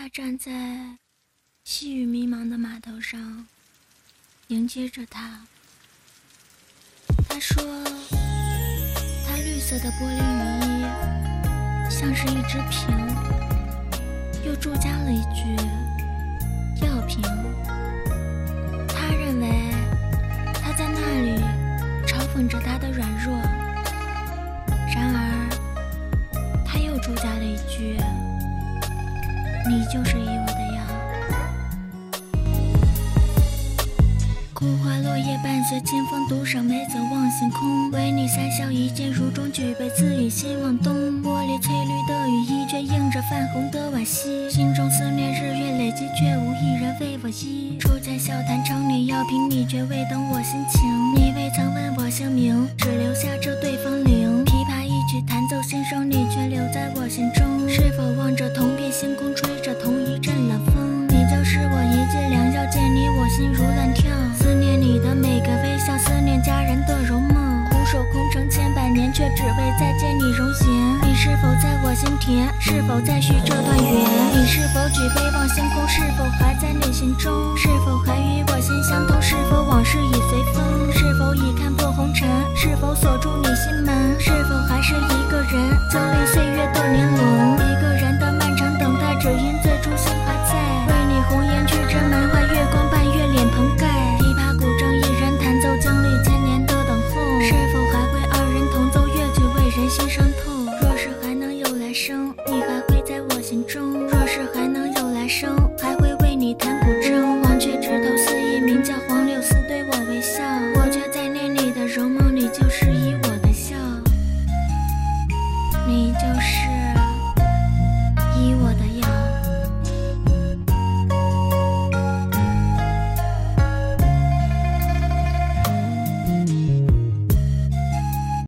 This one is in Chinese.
他站在细雨迷茫的码头上，迎接着他。他说，他绿色的玻璃雨衣像是一只瓶，又注加了一句药瓶。他认为他在那里嘲讽着他的软弱，然而他又注加了一句，你就是医我的药。枯花落叶伴随清风，独上美酒望星空，为你三笑一见如中，举杯自饮心往东。玻璃翠绿的雨衣却映着泛红的惋惜，心中思念日月累积，却无一人为我医。处在笑谈城里药瓶，你却未懂我心情，你未曾问我姓名，只留下这对风铃。琵琶一曲弹奏心声，你却留在我心中。是否望着同片星空，吹着同一阵冷风？你就是我一剂良药，见你我心如乱跳。思念你的每个微笑，思念家人的容貌，空守空城千百年，却只为再见你容颜。你是否在我心田？是否再续这段缘？你是否举杯望星空？是否还在你心中？是否还与我心相通？是否往事已随风？是否已看破红尘？是否锁住你心门？是否还是一个人经历岁月的年轮？一个人的漫长等待，只因最初心还在。为你红颜去针门外，月光伴月脸棚盖。琵琶古筝一人弹奏，经历千年的等候。是否还会二人同奏乐曲，为人心伤透？若是还能有来生，你还会在我心中。若是还能有来生，还会为你弹古筝。黄雀枝头似一名叫黄柳丝，对我微笑，我却在念你的容貌，你就是医我的笑，你就是医我的